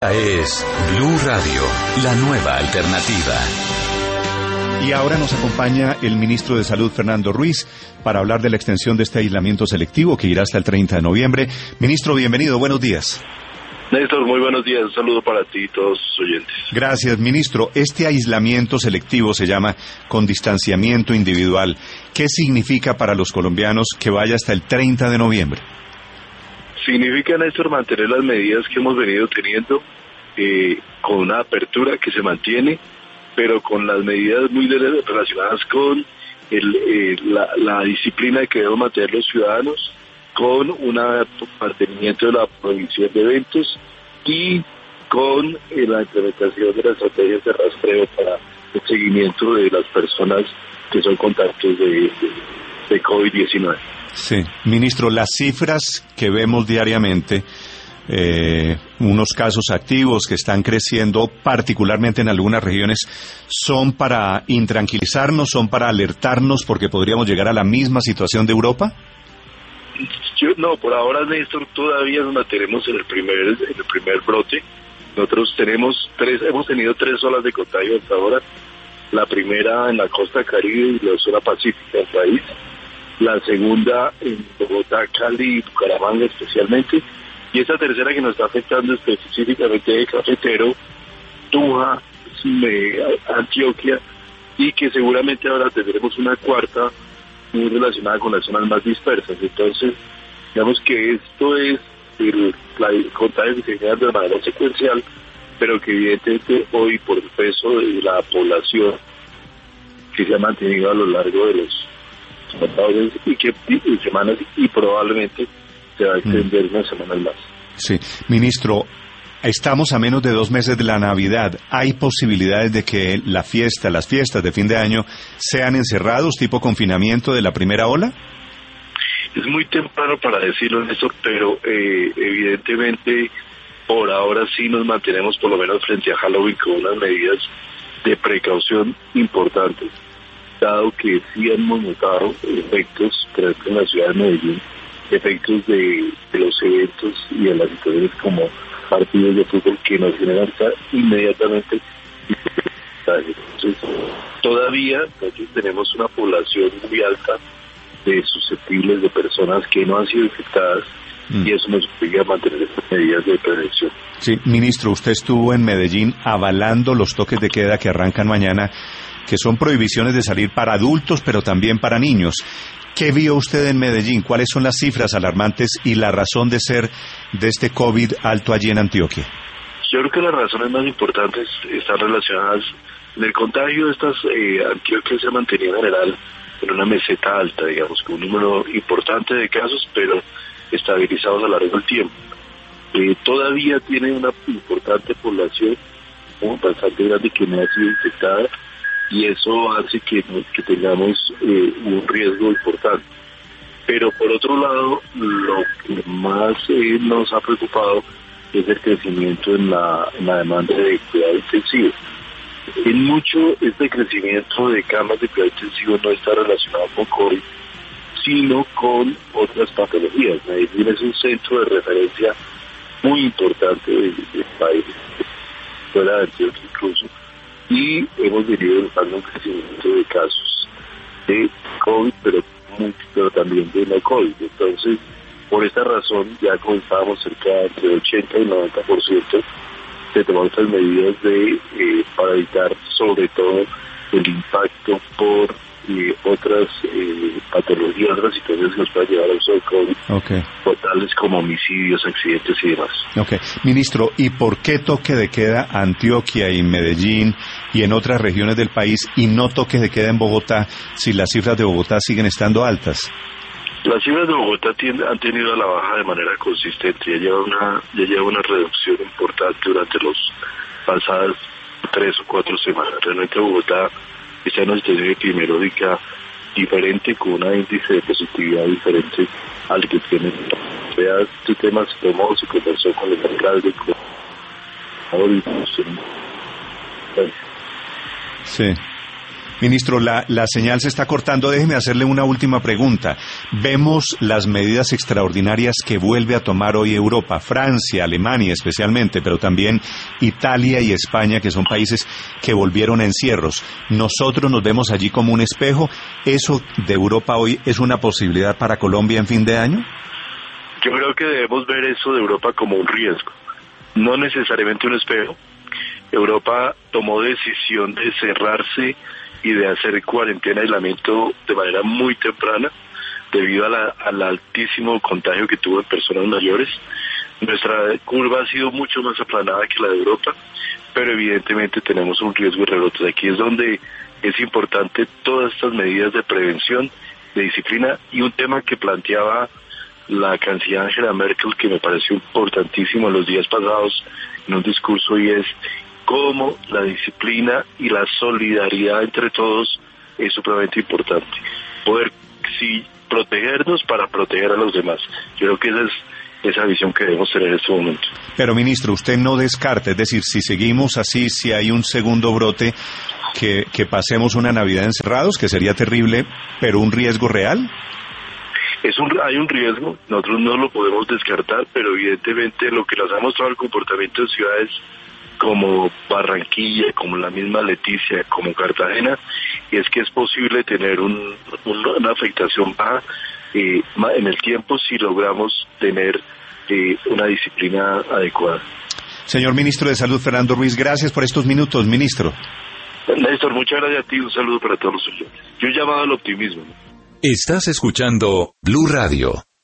Es Blue Radio, la nueva alternativa. Y ahora nos acompaña el ministro de Salud, Fernando Ruiz, para hablar de la extensión de este aislamiento selectivo que irá hasta el 30 de noviembre. Ministro, bienvenido, buenos días. Néstor, muy buenos días, un saludo para ti y todos sus oyentes. Gracias, ministro. Este aislamiento selectivo se llama con distanciamiento individual. ¿Qué significa para los colombianos que vaya hasta el 30 de noviembre? Significa, Néstor, mantener las medidas que hemos venido teniendo con una apertura que se mantiene, pero con las medidas muy relacionadas con la disciplina que deben mantener los ciudadanos, con un mantenimiento de la prohibición de eventos y con la implementación de las estrategias de rastreo para el seguimiento de las personas que son contactos de COVID-19. Sí, ministro, las cifras que vemos diariamente, unos casos activos que están creciendo, particularmente en algunas regiones, ¿son para intranquilizarnos, son para alertarnos porque podríamos llegar a la misma situación de Europa? No, por ahora, Néstor, todavía nos mantenemos en el primer brote. Nosotros hemos tenido 3 olas de contagio hasta ahora. La primera en la costa caribe y la zona pacífica del país. La segunda en Bogotá, Cali y Bucaramanga especialmente. Y esta tercera que nos está afectando específicamente de Cafetero, Tunja, Antioquia, y que seguramente ahora tendremos una cuarta muy relacionada con las zonas más dispersas. Entonces, digamos que esto es el contagio que se genera de manera secuencial, pero que evidentemente hoy por el peso de la población que se ha mantenido a lo largo de los semanas y probablemente se va a extender unas semanas más. Sí, ministro, estamos a menos de 2 meses de la Navidad. ¿Hay posibilidades de que las fiestas de fin de año sean encerrados, tipo confinamiento de la primera ola? Es muy temprano para decirlo, Néstor, pero evidentemente por ahora sí nos mantenemos por lo menos frente a Halloween con unas medidas de precaución importantes, dado que sí hemos notado efectos, por ejemplo en la ciudad de Medellín, efectos de los eventos y de las situaciones como partidos de fútbol que nos generan inmediatamente. Entonces, todavía nosotros tenemos una población muy alta de susceptibles de personas que no han sido infectadas y eso nos obliga a mantener estas medidas de prevención. Sí, ministro, usted estuvo en Medellín avalando los toques de queda que arrancan mañana, que son prohibiciones de salir para adultos, pero también para niños. ¿Qué vio usted en Medellín? ¿Cuáles son las cifras alarmantes y la razón de ser de este COVID alto allí en Antioquia? Yo creo que las razones más importantes están relacionadas en el contagio. Antioquia se ha mantenido en general en una meseta alta, digamos, con un número importante de casos, pero estabilizados a lo largo del tiempo. Todavía tiene una importante población, bastante grande, que no ha sido infectada, y eso hace que tengamos un riesgo importante. Pero por otro lado, lo que más nos ha preocupado es el crecimiento en la demanda de cuidado intensivo. En mucho, este crecimiento de camas de cuidado intensivo no está relacionado con COVID, sino con otras patologías. Medellín es un centro de referencia muy importante del país, fuera de Antioquia incluso, y hemos venido notando un crecimiento de casos de COVID, pero también de no COVID. Entonces, por esta razón, ya comenzábamos cerca de 80 y 90% de tomar estas medidas para evitar sobre todo el impacto por otras patologías, otras situaciones que nos pueden llevar al uso de COVID, tales como homicidios, accidentes y demás. Ministro, ¿y por qué toque de queda Antioquia y Medellín y en otras regiones del país y no toque de queda en Bogotá si las cifras de Bogotá siguen estando altas? Las cifras de Bogotá han tenido a la baja de manera consistente. Ya lleva una reducción importante durante las pasadas 3 o 4 semanas. Realmente Bogotá está en una situación epidemiológica diferente, con un índice de positividad diferente al que tiene. Este tema se conversó con el alcalde, Sí. Ministro, la señal se está cortando. Déjeme hacerle una última pregunta. Vemos las medidas extraordinarias que vuelve a tomar hoy Europa, Francia, Alemania especialmente, pero también Italia y España, que son países que volvieron a encierros. Nosotros nos vemos allí como un espejo. ¿Eso de Europa hoy es una posibilidad para Colombia en fin de año? Yo creo que debemos ver eso de Europa como un riesgo, no necesariamente un espejo. Europa tomó decisión de cerrarse y de hacer cuarentena, aislamiento de manera muy temprana debido al altísimo contagio que tuvo en personas mayores. Nuestra curva ha sido mucho más aplanada que la de Europa, pero evidentemente tenemos un riesgo de rebrotes. Aquí es donde es importante todas estas medidas de prevención, de disciplina, y un tema que planteaba la canciller Angela Merkel, que me pareció importantísimo en los días pasados en un discurso, y es cómo la disciplina y la solidaridad entre todos es supremamente importante. Poder protegernos para proteger a los demás. Yo creo que esa es esa visión que debemos tener en este momento. Pero, ministro, usted no descarta, es decir, si seguimos así, si hay un segundo brote, que pasemos una Navidad encerrados, que sería terrible, pero un riesgo real. Hay un riesgo, nosotros no lo podemos descartar, pero evidentemente lo que nos ha mostrado el comportamiento de ciudades como Barranquilla, como la misma Leticia, como Cartagena, es que es posible tener una afectación baja en el tiempo si logramos tener una disciplina adecuada. Señor Ministro de Salud, Fernando Ruiz, gracias por estos minutos, ministro. Néstor, muchas gracias a ti, un saludo para todos los oyentes. Yo he llamado al optimismo, ¿no? Estás escuchando Blue Radio.